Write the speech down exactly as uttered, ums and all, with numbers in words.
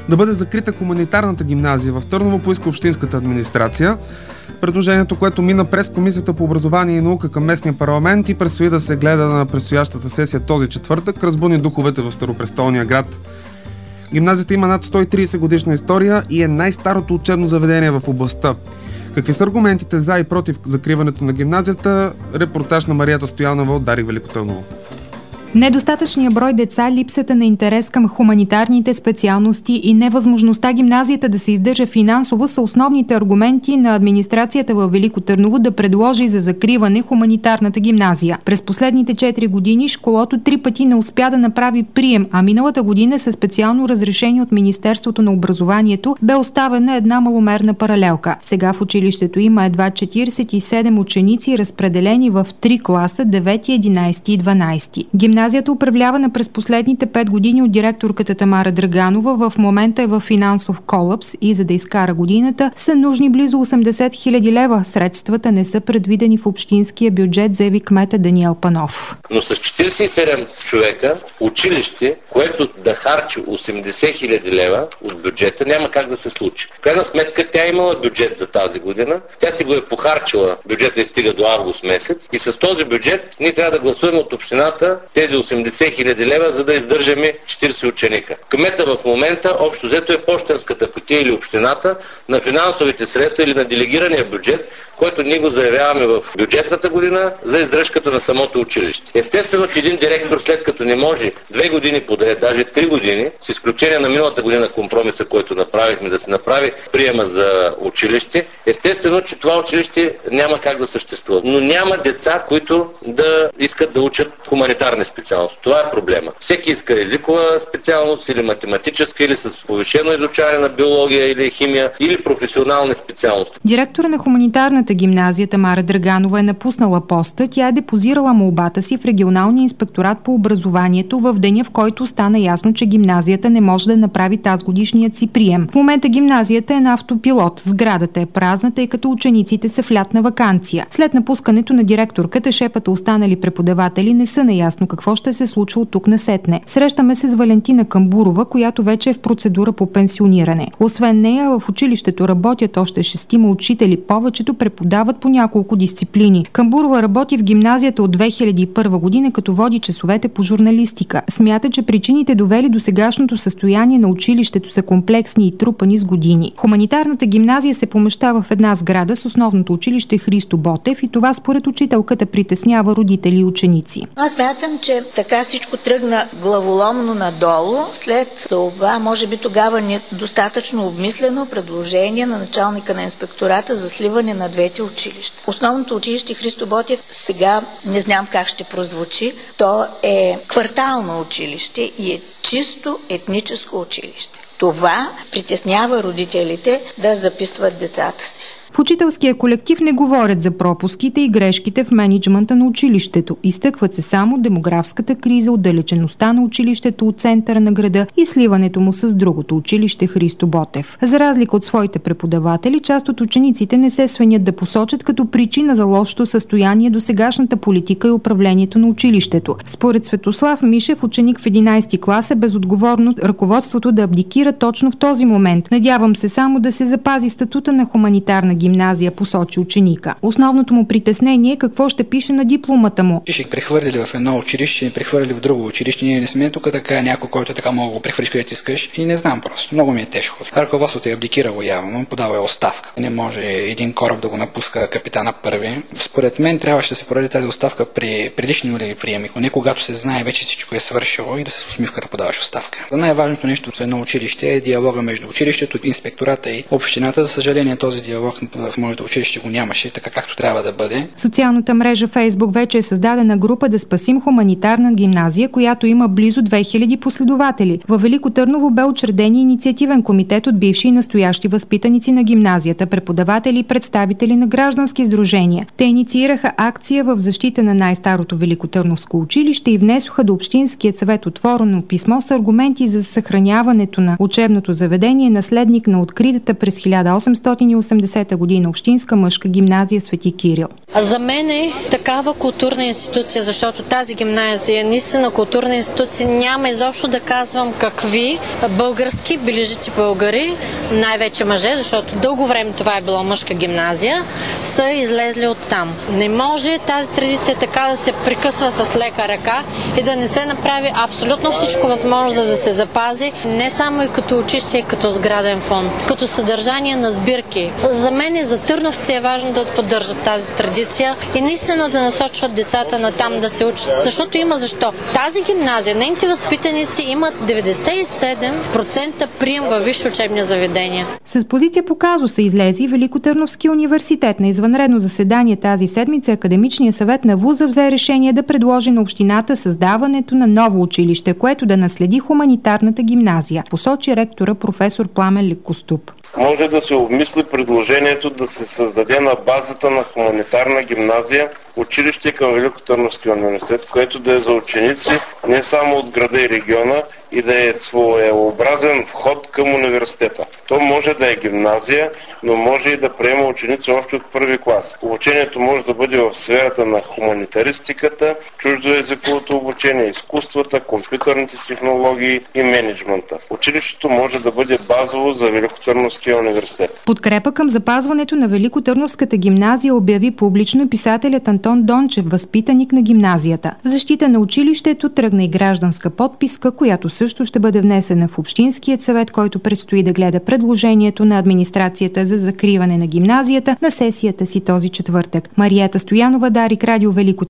да бъде закрита хуманитарната гимназия в Търново, поиска общинската администрация. Предложението, което мина през Комисията по образование и наука към местния парламент и предстои да се гледа на предстоящата сесия този четвъртък, разбуни духовете в Старопрестолния град. Гимназията има над сто и трийсет годишна история и е най-старото учебно заведение в областта. Какви са аргументите за и против закриването на гимназията? Репортаж на Марията Стоянова от Дарик Велико Търново. Недостатъчният брой деца, липсата на интерес към хуманитарните специалности и невъзможността гимназията да се издържа финансово са основните аргументи на администрацията във Велико Търново да предложи за закриване хуманитарната гимназия. През последните четири години школото три пъти не успя да направи прием, а миналата година със специално разрешение от Министерството на образованието бе оставена една маломерна паралелка. Сега в училището има едва четирийсет и седем ученици, разпределени в три класа – девети, единайсети и дванайсети. Гимназията, управлявана през последните пет години от директорката Тамара Драганова, в момента е в финансов колапс и за да изкара годината са нужни близо осемдесет хиляди лева. Средствата не са предвидени в общинския бюджет, заяви кмета Даниел Панов. Но с четирийсет и седем човека училище, което да харчи осемдесет хиляди лева от бюджета, няма как да се случи. В крайна сметка тя имала бюджет за тази година, тя си го е похарчила, бюджета и стига до август месец и с този бюджет ние трябва да гласуваме от общината тези осемдесет хиляди лева, за да издържаме четирийсет ученика. Кмета в момента общо взето е пощенската кутия или общината на финансовите средства или на делегирания бюджет, който ние го заявяваме в бюджетната година за издръжката на самото училище. Естествено, че един директор, след като не може две години подред, даже три години, с изключение на миналата година компромиса, който направихме да се направи приема за училище, естествено, че това училище няма как да съществува. Но няма деца, които да искат да учат хуманитарни специалности. Това е проблема. Всеки иска езикова специалност или математическа, или с повишено изучаване на биология или химия, или професионални специалности. Директора на хуманитарната гимназия Тамара Драганова е напуснала поста. Тя е депозирала молбата си в регионалния инспекторат по образованието в деня, в който стана ясно, че гимназията не може да направи тазгодишният си прием. В момента гимназията е на автопилот. Сградата е празна, тъй като учениците са в лятна ваканция. След напускането на директорката, шепата останали преподаватели не са наясно какво ще се случва от тук насетне. Срещаме се с Валентина Камбурова, която вече е в процедура по пенсиониране. Освен нея, в училището работят още шестима учители. Повечето преподават по няколко дисциплини. Камбурова работи в гимназията от две хиляди и първа година, като води часовете по журналистика. Смята, че причините, довели до сегашното състояние на училището, са комплексни и трупани с години. Хуманитарната гимназия се помещава в една сграда с основното училище Христо Ботев и това според учителката притеснява родители и ученици. Аз смятам, че така всичко тръгна главоломно надолу. След това, може би тогава не е достатъчно обмислено предложение на началника на инспектората за сливане на двете училища. Основното училище Христо Ботев сега не знам как ще прозвучи. То е квартално училище и е чисто етническо училище. Това притеснява родителите да записват децата си. В учителския колектив не говорят за пропуските и грешките в мениджмънта на училището. Изтъкват се само демографската криза, отдалечеността на училището от центъра на града и сливането му с другото училище Христо Ботев. За разлика от своите преподаватели, част от учениците не се свенят да посочат като причина за лошото състояние до сегашната политика и управлението на училището. Според Светослав Мишев, ученик в единайсети клас, е безотговорно ръководството да абдикира точно в този момент. Надявам се само да се запази статута на хуманитарна гимназия, посочи ученика. Основното му притеснение е какво ще пише на дипломата му. Ще прехвърли в едно училище, ще прехвърли в друго училище. Ние не сме тук така някой, който е така мога да го прехвърлиш където искаш. И не знам просто. Много ми е тежко. Ръководството е абдикирало явно, подава е оставка. Не може един кораб да го напуска капитана първи. Според мен трябваше да се подаде тази оставка при предишни нулеви приеми, не когато се знае вече всичко е свършило и да се усмивка да подаваш оставка. Най-важното нещо за едно училище е диалога между училището, инспектората и общината. За съжаление, този диалог в моето училище го нямаше, така както трябва да бъде. Социалната мрежа Фейсбук вече е създадена група "Да спасим хуманитарна гимназия", която има близо две хиляди последователи. Във Велико Търново бе учреден инициативен комитет от бивши и настоящи възпитаници на гимназията, преподаватели и представители на граждански сдружения. Те инициираха акция в защита на най-старото великотърновско училище и внесоха до Общинският съвет отворено писмо с аргументи за съхраняването на учебното заведение, наследник на откритата през хиляда осемстотин и осемдесета година общинска мъжка гимназия Свети Кирил. За мен е такава културна институция, защото тази гимназия е наистина културна институция. Няма изобщо да казвам какви български бележити българи, най-вече мъже, защото дълго време това е било мъжка гимназия, са излезли от там. Не може тази традиция така да се прекъсва с лека ръка и да не се направи абсолютно всичко възможно, за да се запази не само и като училище, и като сграден фонд, като съдържание на сбирки. За мен и за търновци е важно да поддържат тази традиция и наистина да насочват децата на там да се учат, защото има защо. Тази гимназия, нейните възпитаници имат деветдесет и седем процента прием във висши учебни заведения. С позиция по казуса излезе Великотърновския университет. На извънредно заседание тази седмица Академичният съвет на вуза взе решение да предложи на общината създаването на ново училище, което да наследи хуманитарната гимназия, посочи ректора професор Пламен Лекоступ. Може да се обмисли предложението да се създаде на базата на хуманитарна гимназия училище към Великотърновския университет, което да е за ученици не само от града и региона и да е своеобразен вход към университета. То може да е гимназия, но може и да приема ученици още от първи клас. Обучението може да бъде в сферата на хуманитаристиката, чуждоезиковото обучение, изкуствата, компютърните технологии и мениджмънта. Училището може да бъде базово за Великотърновския университет. Подкрепа към запазването на Великотърновската гимназия обяви публично писателят Антон Дончев, възпитаник на гимназията. В защита на училището тръгна и гражданска подписка, която също ще бъде внесена в Общинският съвет, който предстои да гледа предложението на администрацията за закриване на гимназията на сесията си този четвъртък. Мариета Стоянова, Дарик, Радио Велико